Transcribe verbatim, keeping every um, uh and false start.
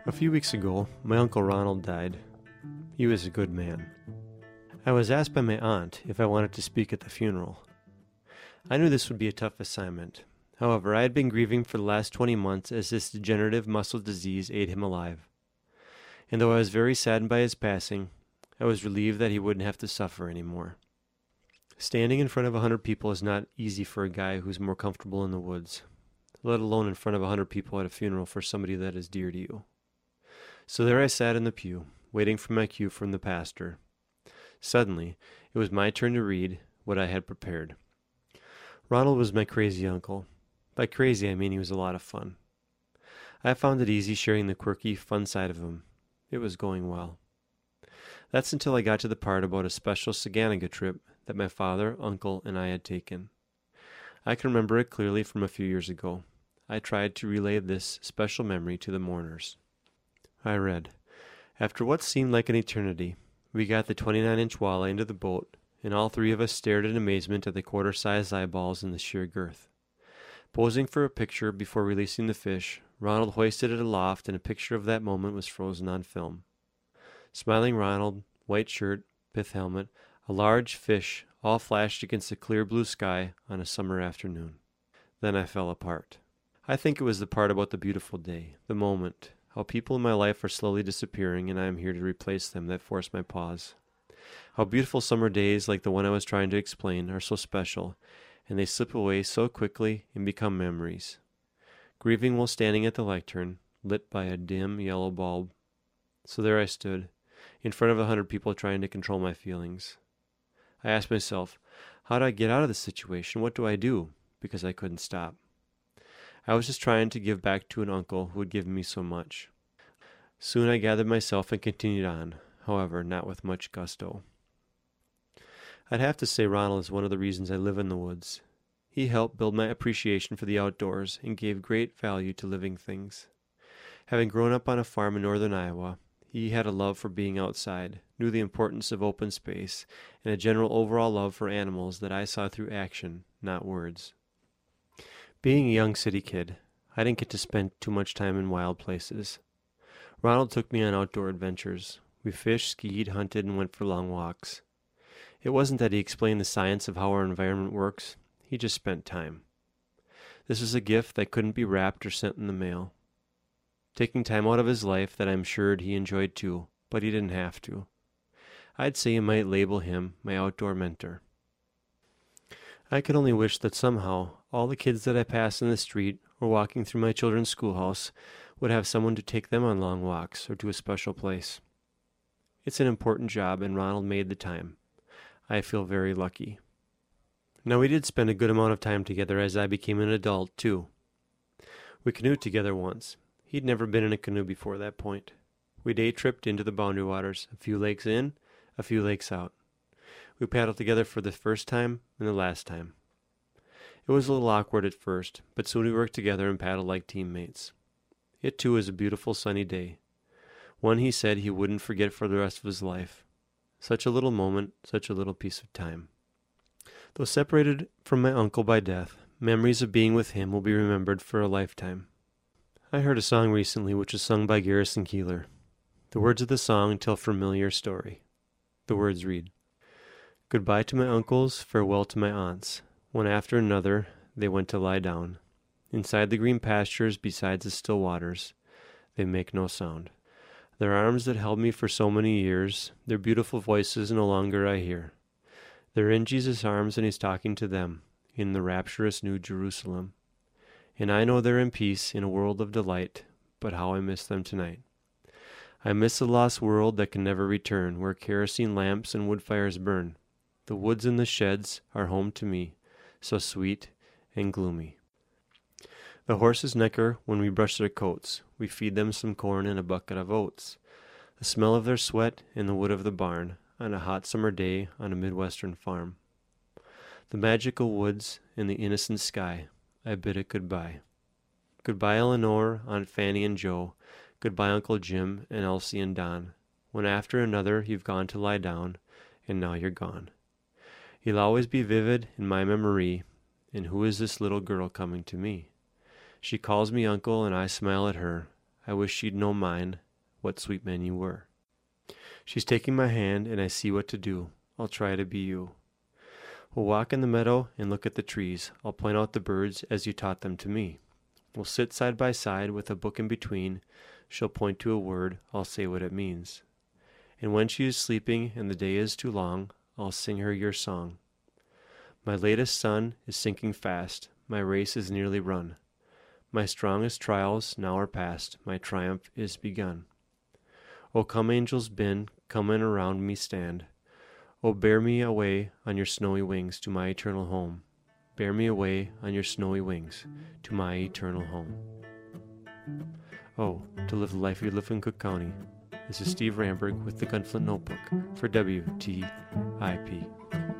A few weeks ago, my Uncle Ronald died. He was a good man. I was asked by my aunt if I wanted to speak at the funeral. I knew this would be a tough assignment. However, I had been grieving for the last twenty months as this degenerative muscle disease ate him alive. And though I was very saddened by his passing, I was relieved that he wouldn't have to suffer anymore. Standing in front of a hundred people is not easy for a guy who's more comfortable in the woods, let alone in front of a hundred people at a funeral for somebody that is dear to you. So there I sat in the pew, waiting for my cue from the pastor. Suddenly, it was my turn to read what I had prepared. Ronald was my crazy uncle. By crazy, I mean he was a lot of fun. I found it easy sharing the quirky, fun side of him. It was going well. That's until I got to the part about a special Saganaga trip that my father, uncle, and I had taken. I can remember it clearly from a few years ago. I tried to relay this special memory to the mourners. I read, "After what seemed like an eternity, we got the twenty-nine inch walleye into the boat, and all three of us stared in amazement at the quarter-sized eyeballs in the sheer girth. Posing for a picture before releasing the fish, Ronald hoisted it aloft, and a picture of that moment was frozen on film. Smiling Ronald, white shirt, pith helmet, a large fish, all flashed against the clear blue sky on a summer afternoon. Then I fell apart. I think it was the part about the beautiful day, the moment, how people in my life are slowly disappearing and I am here to replace them, that forced my pause. How beautiful summer days like the one I was trying to explain are so special, and they slip away so quickly and become memories. Grieving while standing at the lectern, lit by a dim yellow bulb. So there I stood, in front of a hundred people trying to control my feelings. I asked myself, how do I get out of this situation? What do I do? Because I couldn't stop. I was just trying to give back to an uncle who had given me so much. Soon I gathered myself and continued on, however, not with much gusto. I'd have to say Ronald is one of the reasons I live in the woods. He helped build my appreciation for the outdoors and gave great value to living things. Having grown up on a farm in northern Iowa, he had a love for being outside, knew the importance of open space, and a general overall love for animals that I saw through action, not words. Being a young city kid, I didn't get to spend too much time in wild places. Ronald took me on outdoor adventures. We fished, skied, hunted, and went for long walks. It wasn't that he explained the science of how our environment works. He just spent time. This was a gift that couldn't be wrapped or sent in the mail. Taking time out of his life that I'm sure he enjoyed too, but he didn't have to. I'd say you might label him my outdoor mentor. I could only wish that somehow all the kids that I pass in the street or walking through my children's schoolhouse would have someone to take them on long walks or to a special place. It's an important job, and Ronald made the time. I feel very lucky. Now, we did spend a good amount of time together as I became an adult, too. We canoed together once. He'd never been in a canoe before that point. We day-tripped into the Boundary Waters, a few lakes in, a few lakes out. We paddled together for the first time and the last time. It was a little awkward at first, but soon we worked together and paddled like teammates. It too was a beautiful sunny day, one he said he wouldn't forget for the rest of his life. Such a little moment, such a little piece of time. Though separated from my uncle by death, memories of being with him will be remembered for a lifetime. I heard a song recently which was sung by Garrison Keillor. The words of the song tell a familiar story. The words read, "Goodbye to my uncles, farewell to my aunts. One after another they went to lie down. Inside the green pastures, beside the still waters, they make no sound. Their arms that held me for so many years, their beautiful voices no longer I hear. They're in Jesus' arms and he's talking to them, in the rapturous New Jerusalem. And I know they're in peace, in a world of delight, but how I miss them tonight. I miss the lost world that can never return, where kerosene lamps and wood fires burn. The woods and the sheds are home to me, so sweet and gloomy. The horses necker when we brush their coats. We feed them some corn and a bucket of oats. The smell of their sweat in the wood of the barn, on a hot summer day on a Midwestern farm. The magical woods and the innocent sky, I bid it goodbye. Goodbye, Eleanor, Aunt Fanny and Joe. Goodbye, Uncle Jim and Elsie and Don. One after another you've gone to lie down, and now you're gone. You'll always be vivid in my memory, and who is this little girl coming to me? She calls me uncle, and I smile at her. I wish she'd know mine, what sweet men you were. She's taking my hand, and I see what to do. I'll try to be you. We'll walk in the meadow and look at the trees. I'll point out the birds as you taught them to me. We'll sit side by side with a book in between. She'll point to a word, I'll say what it means. And when she is sleeping and the day is too long, I'll sing her your song. My latest sun is sinking fast, my race is nearly run. My strongest trials now are past, my triumph is begun. O come angels bin, come and around me stand. O bear me away on your snowy wings to my eternal home. Bear me away on your snowy wings to my eternal home. Oh, to live the life you live in Cook County. This is Steve Ramberg with the Gunflint Notebook for W T I P.